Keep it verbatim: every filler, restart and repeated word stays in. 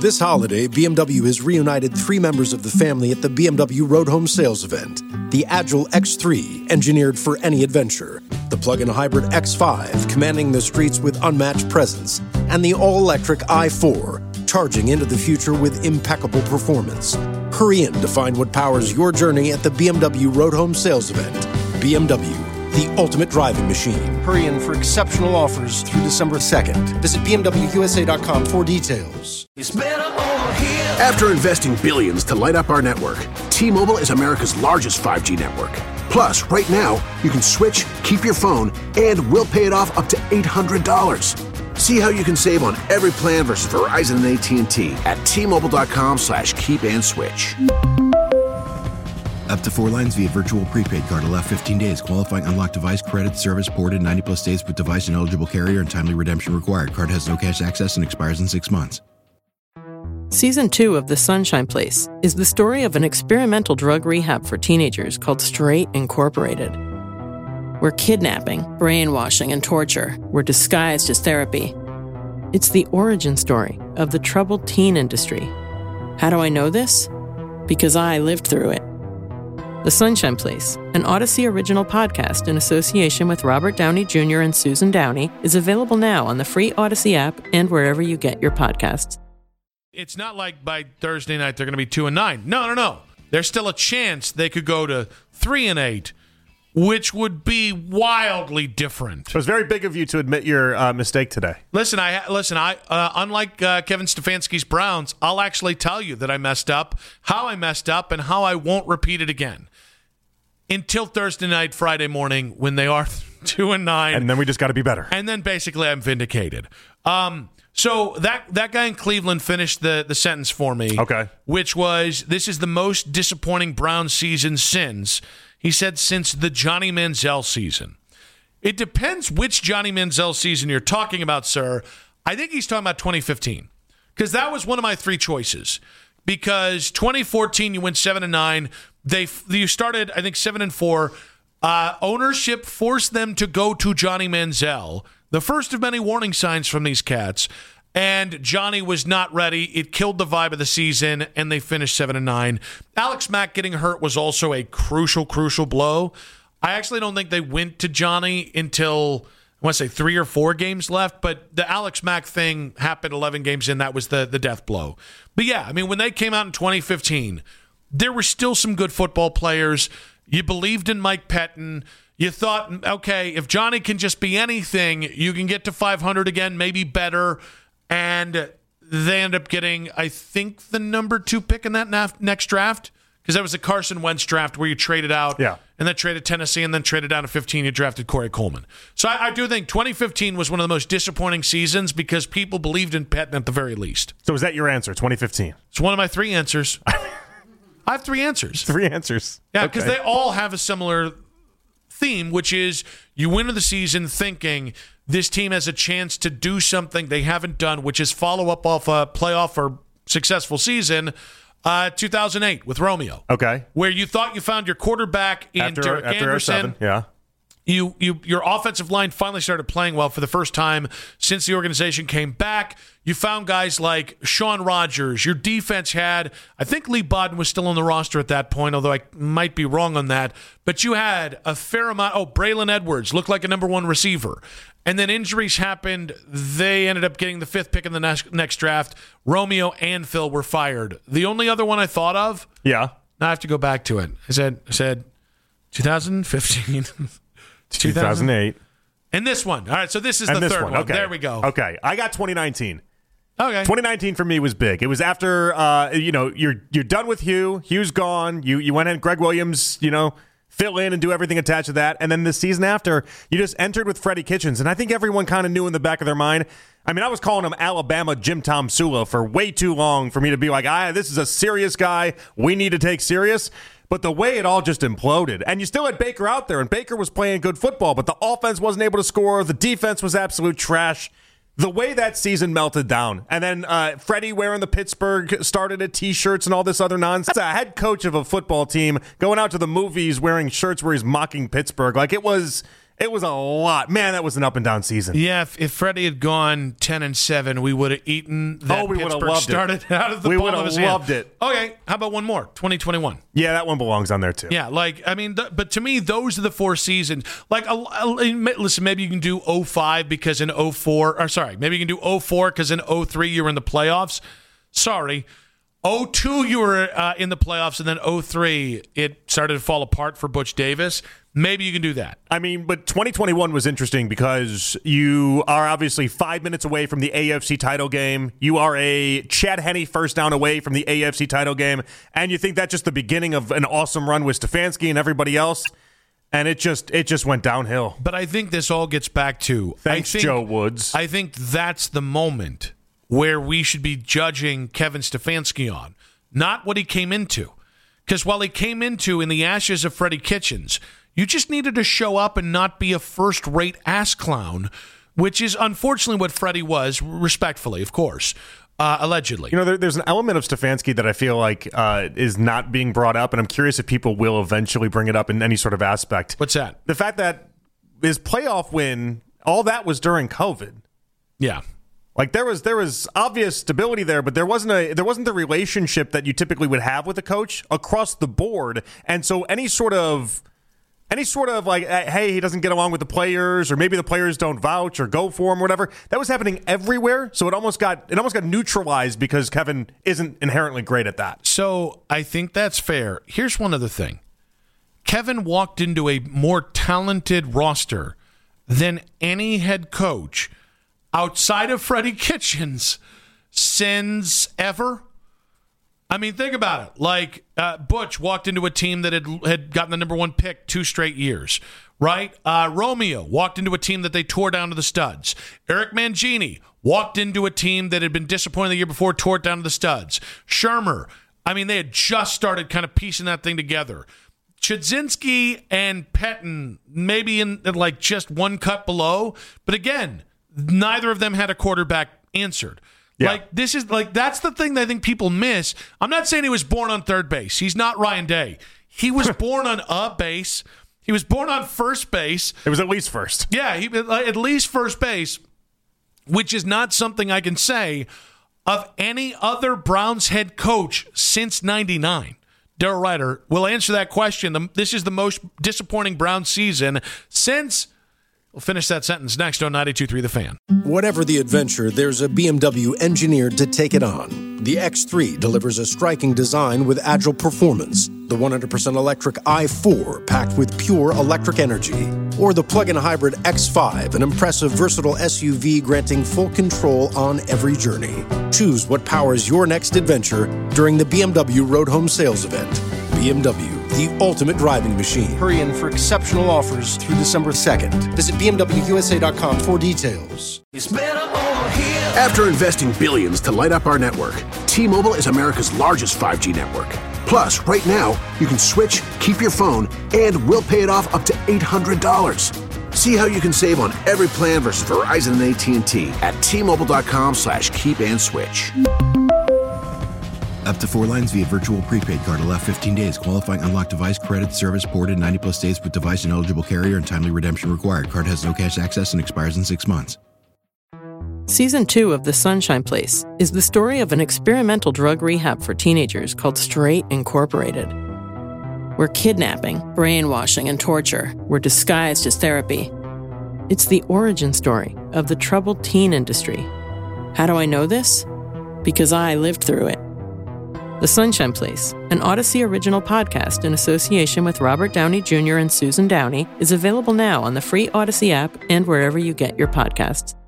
This holiday, B M W has reunited three members of the family at the B M W Road Home Sales event. The Agile X three, engineered for any adventure. The plug-in hybrid X five, commanding the streets with unmatched presence. And the all-electric i four, charging into the future with impeccable performance. Hurry in to find what powers your journey at the B M W Road Home Sales event. B M W, the ultimate driving machine. Hurry in for exceptional offers through December second. Visit B M W U S A dot com for details. It's better over here. After investing billions to light up our network, T-Mobile is America's largest five G network. Plus, right now, you can switch, keep your phone, and we'll pay it off up to eight hundred dollars. See how you can save on every plan versus Verizon and A T and T at T-Mobile.com slash keep and switch. Up to four lines via virtual prepaid card. Allow fifteen days. Qualifying unlocked device credit service ported ninety plus days with device and eligible carrier and timely redemption required. Card has no cash access and expires in six months. Season two of The Sunshine Place is the story of an experimental drug rehab for teenagers called Straight Incorporated, where kidnapping, brainwashing, and torture were disguised as therapy. It's the origin story of the troubled teen industry. How do I know this? Because I lived through it. The Sunshine Place, an Odyssey original podcast in association with Robert Downey Junior and Susan Downey, is available now on the free Odyssey app and wherever you get your podcasts. It's not like by Thursday night they're going to be two and nine. No, no, no. There's still a chance they could go to three and eight, which would be wildly different. It was very big of you to admit your uh, mistake today. Listen, I listen. I uh, unlike uh, Kevin Stefanski's Browns, I'll actually tell you that I messed up, how I messed up, and how I won't repeat it again until Thursday night, Friday morning, when they are two and nine, and then we just got to be better. And then basically, I'm vindicated. Um, so that that guy in Cleveland finished the the sentence for me. Okay, which was, "This is the most disappointing Browns season since." He said since the Johnny Manziel season. It depends which Johnny Manziel season you're talking about, sir. I think he's talking about twenty fifteen, because that was one of my three choices. Because twenty fourteen, you went seven and nine. They you started, I think, seven and four. Uh, ownership forced them to go to Johnny Manziel, the first of many warning signs from these cats. And Johnny was not ready. It killed the vibe of the season, and they finished seven and nine. Alex Mack getting hurt was also a crucial, crucial blow. I actually don't think they went to Johnny until, I want to say, three or four games left, but the Alex Mack thing happened eleven games in. That was the, the death blow. But yeah, I mean, when they came out in twenty fifteen, there were still some good football players. You believed in Mike Pettin. You thought, okay, if Johnny can just be anything, you can get to five hundred again, maybe better. And they end up getting, I think, the number two pick in that naf- next draft, because that was the Carson Wentz draft where you traded out, yeah, and then traded Tennessee, and then traded down to fifteen. You drafted Corey Coleman. So I, I do think twenty fifteen was one of the most disappointing seasons because people believed in Pettin at the very least. So is that your answer, twenty fifteen? It's one of my three answers. I have three answers. Three answers. Yeah, because okay. they all have a similar theme, which is you win the season thinking this team has a chance to do something they haven't done, which is follow up off a playoff or successful season, uh, two thousand eight with Romeo. Okay. Where you thought you found your quarterback in after, Derek after Anderson. R seven, yeah. You, you, your offensive line finally started playing well for the first time since the organization came back. You found guys like Sean Rogers. Your defense had, I think Lee Bodden was still on the roster at that point, although I might be wrong on that. But you had a fair amount. Oh, Braylon Edwards looked like a number one receiver. And then injuries happened. They ended up getting the fifth pick in the next, next draft. Romeo and Phil were fired. The only other one I thought of. Yeah. Now I have to go back to it. I said, I said twenty fifteen. two thousand eight. And this one. All right, so this is and the this third one. one. Okay. There we go. Okay, I got twenty nineteen. Okay. twenty nineteen for me was big. It was after, uh, you know, you're you're done with Hugh. Hugh's gone. You you went in Greg Williams, you know, fill in and do everything attached to that. And then the season after, you just entered with Freddie Kitchens. And I think everyone kind of knew in the back of their mind. I mean, I was calling him Alabama Jim Tom Sula for way too long for me to be like, ah, this is a serious guy we need to take serious. But the way it all just imploded, and you still had Baker out there, and Baker was playing good football, but the offense wasn't able to score. The defense was absolute trash. The way that season melted down, and then uh, Freddie wearing the Pittsburgh started at T-shirts and all this other nonsense. A head coach of a football team going out to the movies wearing shirts where he's mocking Pittsburgh. Like, it was It was a lot. Man, that was an up and down season. Yeah, if, if Freddie had gone ten and seven, we would have eaten that oh, we Pittsburgh loved started it. out of the we palm of his hand. We would have loved it. Okay, how about one more? twenty twenty-one. Yeah, that one belongs on there too. Yeah, like, I mean, th- but to me, those are the four seasons. Like, uh, uh, listen, maybe you can do oh five because in oh four, or sorry, maybe you can do oh four because in oh three you were in the playoffs. Sorry. oh two you were uh, in the playoffs, and then oh three it started to fall apart for Butch Davis. Maybe you can do that. I mean, but twenty twenty-one was interesting because you are obviously five minutes away from the A F C title game. You are a Chad Henne first down away from the A F C title game, and you think that's just the beginning of an awesome run with Stefanski and everybody else, and it just it just went downhill. But I think this all gets back to thanks, I think, Joe Woods. I think that's the moment where we should be judging Kevin Stefanski on, not what he came into. Because while he came into in the ashes of Freddie Kitchens, you just needed to show up and not be a first-rate ass clown, which is unfortunately what Freddie was, respectfully, of course, uh, allegedly. You know, there, there's an element of Stefanski that I feel like uh, is not being brought up, and I'm curious if people will eventually bring it up in any sort of aspect. What's that? The fact that his playoff win, all that was during COVID. Yeah. Like there was there was obvious stability there, but there wasn't a there wasn't the relationship that you typically would have with a coach across the board. And so any sort of any sort of like, hey, he doesn't get along with the players, or maybe the players don't vouch or go for him, or whatever, that was happening everywhere. So it almost got it almost got neutralized because Kevin isn't inherently great at that. So I think that's fair. Here's one other thing. Kevin walked into a more talented roster than any head coach outside of Freddie Kitchens since ever. I mean, think about it. Like, uh, Butch walked into a team that had had gotten the number one pick two straight years, right? Uh, Romeo walked into a team that they tore down to the studs. Eric Mangini walked into a team that had been disappointed the year before, tore it down to the studs. Shermer, I mean, they had just started kind of piecing that thing together. Chudzinski and Pettin, maybe in, in like just one cut below. But again, neither of them had a quarterback answered. Yeah. Like, this is like, that's the thing that I think people miss. I'm not saying he was born on third base. He's not Ryan Day. He was born on a base. He was born on first base. It was at least first. Yeah, he, at least first base, which is not something I can say of any other Browns head coach since ninety-nine. Darryl Ryder will answer that question. This is the most disappointing Browns season since... We'll finish that sentence next on ninety-two point three The Fan. Whatever the adventure, there's a B M W engineered to take it on. The X three delivers a striking design with agile performance. The one hundred percent electric i four, packed with pure electric energy. Or the plug-in hybrid X five, an impressive, versatile S U V granting full control on every journey. Choose what powers your next adventure during the B M W Road Home Sales Event. B M W, the ultimate driving machine. Hurry in for exceptional offers through December second. Visit B M W U S A dot com for details. It's better over here. After investing billions to light up our network, T-Mobile is America's largest five G network. Plus, right now, you can switch, keep your phone, and we'll pay it off up to eight hundred dollars. See how you can save on every plan versus Verizon and A T and T at T-Mobile.com slash keep and switch. Up to four lines via virtual prepaid card. Allow fifteen days. Qualifying unlocked device credit service ported ninety plus days with device and eligible carrier and timely redemption required. Card has no cash access and expires in six months. Season two of The Sunshine Place is the story of an experimental drug rehab for teenagers called Straight Incorporated, where kidnapping, brainwashing, and torture were disguised as therapy. It's the origin story of the troubled teen industry. How do I know this? Because I lived through it. The Sunshine Place, an Odyssey original podcast in association with Robert Downey Junior and Susan Downey, is available now on the free Odyssey app and wherever you get your podcasts.